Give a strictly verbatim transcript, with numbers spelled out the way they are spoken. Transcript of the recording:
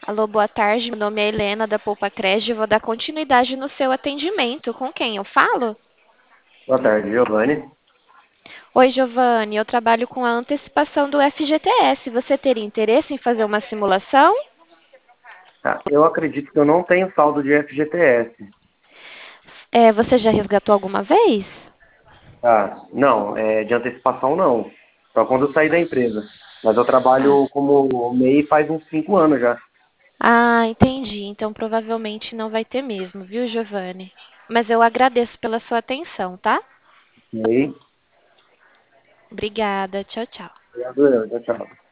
Alô, boa tarde. Meu nome é Helena, da Poupa Crédito. Eu vou dar continuidade no seu atendimento. Com quem eu falo? Boa tarde, Giovanni. Oi, Giovanni. Eu trabalho com a antecipação do F G T S. Você teria interesse em fazer uma simulação? Tá, eu acredito que eu não tenho saldo de F G T S. É, você já resgatou alguma vez? Ah, não, é, de antecipação não. Só quando eu saí da empresa. Mas eu Ah, trabalho como M E I faz uns cinco anos já. ah, entendi. Então provavelmente não vai ter mesmo, viu, Giovanni? Mas eu agradeço pela sua atenção, tá? M E I. Obrigada. Tchau, tchau. Obrigado, eu. Tchau, tchau.